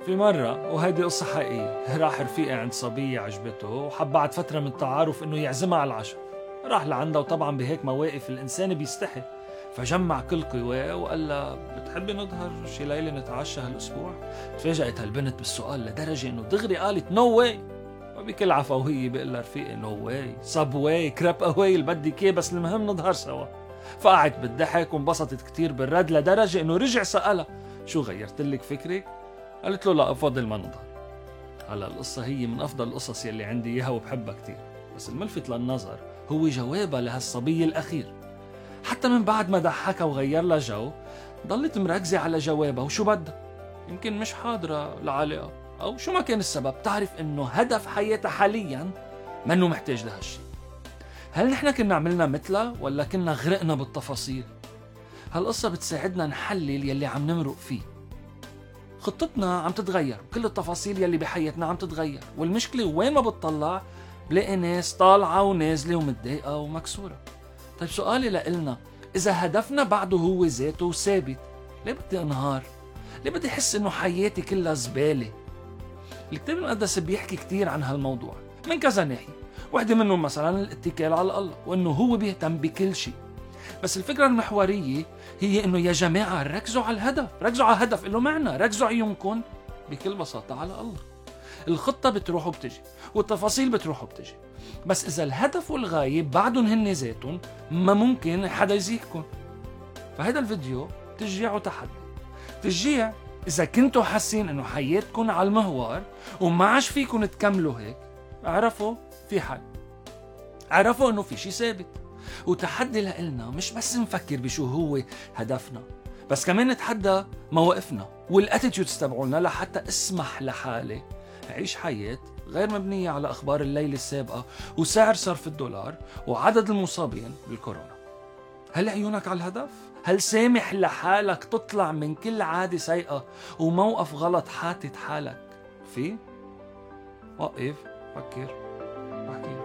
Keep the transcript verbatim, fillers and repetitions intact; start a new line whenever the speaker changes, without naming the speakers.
في مرة، وهيدي قصة حقيقية، راح رفيقي عند صبية عجبته وحب بعد فترة من التعارف إنه يعزمها على العشاء. راح لعندها وطبعا بهيك مواقف الإنسان بيستحي، فجمع كل قواه وقال لها بتحبي نظهر شي ليلة نتعشى هالأسبوع؟ تفاجأت هالبنت بالسؤال لدرجة إنه دغري قالت نو واي. وبكل عفوية بيقول لها رفيقي نو واي، صب واي، كراب اواي اللي بدك اياه، بس المهم نظهر سوا. فقعت بالضحك وانبسطت كتير بالرد لدرجة إنه رجع سألها شو غيرت لك فكرك؟ قالت له لا أفضل ما نظهر. هلا القصة هي من أفضل القصص يلي عندي إياها وبحبها كتير، بس الملفت للنظر هو جوابها لهالصبي الأخير. حتى من بعد ما ضحكها وغير لها جو، ضلت مركزة على جوابها وشو بدها. يمكن مش حاضرة العلاقة أو شو ما كان السبب، تعرف إنه هدف حياتها حاليا منه محتاج لهالشي. هل نحن كنا عملنا مثلها ولا كنا غرقنا بالتفاصيل؟ هالقصة بتساعدنا نحلل يلي عم نمرق فيه. خطتنا عم تتغير، كل التفاصيل يلي بحياتنا عم تتغير، والمشكلة وين ما بتطلع بلاقي ناس طالعة ونازلة ومتضايقة ومكسورة. طيب سؤالي لإلنا، إذا هدفنا بعده هو ذاته ثابت، ليه بدي انهار؟ ليه بدي أحس إنه حياتي كلها زبالة؟ الكتاب المقدس بيحكي كتير عن هالموضوع من كذا ناحية، واحدة منهم مثلا الاتكال على الله وإنه هو بيهتم بكل شيء. بس الفكرة المحورية هي إنه يا جماعة ركزوا على الهدف، ركزوا على الهدف له معنى، ركزوا عيونكم بكل بساطة على الله. الخطة بتروح وبتجي والتفاصيل بتروح وبتجي، بس إذا الهدف والغاية بعدهم هن ذاتهم ما ممكن حدا يزيحكم. فهذا الفيديو تشجيع وتحدي. تشجيع إذا كنتوا حاسين إنه حياتكم على المهوار وما عاش فيكم تكملوا هيك، اعرفوا في حل، اعرفوا إنه في شي ثابت. وتحدي لإلنا مش بس نفكر بشو هو هدفنا، بس كمان نتحدى مواقفنا والاتيتيودز تبعولنا لحتى اسمح لحالي عيش حياة غير مبنية على أخبار الليلة السابقة وسعر صرف الدولار وعدد المصابين بالكورونا. هل عيونك على الهدف؟ هل سامح لحالك تطلع من كل عادة سيئة وموقف غلط حاتت حالك فيه؟ وقف، فكر، واحكي.